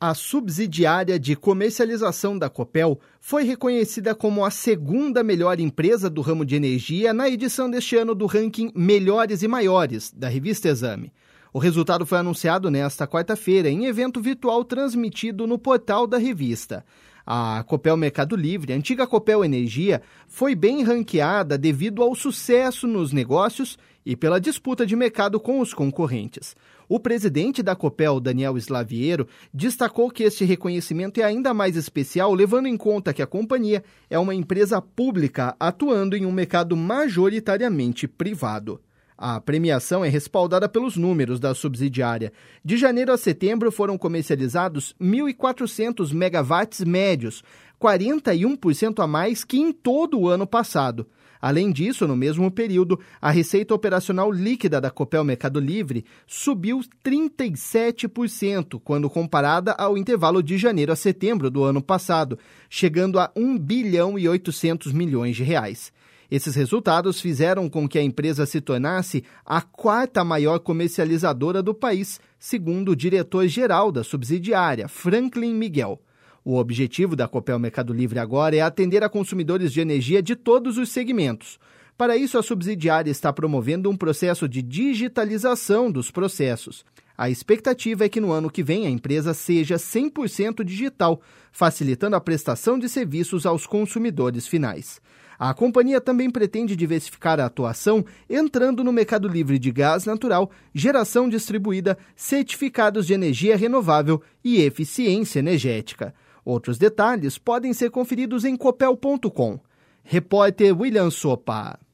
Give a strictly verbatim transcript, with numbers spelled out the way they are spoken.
A subsidiária de comercialização da Copel foi reconhecida como a segunda melhor empresa do ramo de energia na edição deste ano do ranking Melhores e Maiores, da revista Exame. O resultado foi anunciado nesta quarta-feira em evento virtual transmitido no portal da revista. A Copel Mercado Livre, antiga Copel Energia, foi bem ranqueada devido ao sucesso nos negócios e pela disputa de mercado com os concorrentes. O presidente da Copel, Daniel Slaviero, destacou que este reconhecimento é ainda mais especial, levando em conta que a companhia é uma empresa pública atuando em um mercado majoritariamente privado. A premiação é respaldada pelos números da subsidiária. De janeiro a setembro foram comercializados mil e quatrocentos megawatts médios, quarenta e um por cento a mais que em todo o ano passado. Além disso, no mesmo período, a receita operacional líquida da Copel Mercado Livre subiu trinta e sete por cento quando comparada ao intervalo de janeiro a setembro do ano passado, chegando a um bilhão e oitocentos milhões de reais. Esses resultados fizeram com que a empresa se tornasse a quarta maior comercializadora do país, segundo o diretor-geral da subsidiária, Franklin Miguel. O objetivo da Copel Mercado Livre agora é atender a consumidores de energia de todos os segmentos. Para isso, a subsidiária está promovendo um processo de digitalização dos processos. A expectativa é que no ano que vem a empresa seja cem por cento digital, facilitando a prestação de serviços aos consumidores finais. A companhia também pretende diversificar a atuação, entrando no mercado livre de gás natural, geração distribuída, certificados de energia renovável e eficiência energética. Outros detalhes podem ser conferidos em copel ponto com. Repórter William Sopa.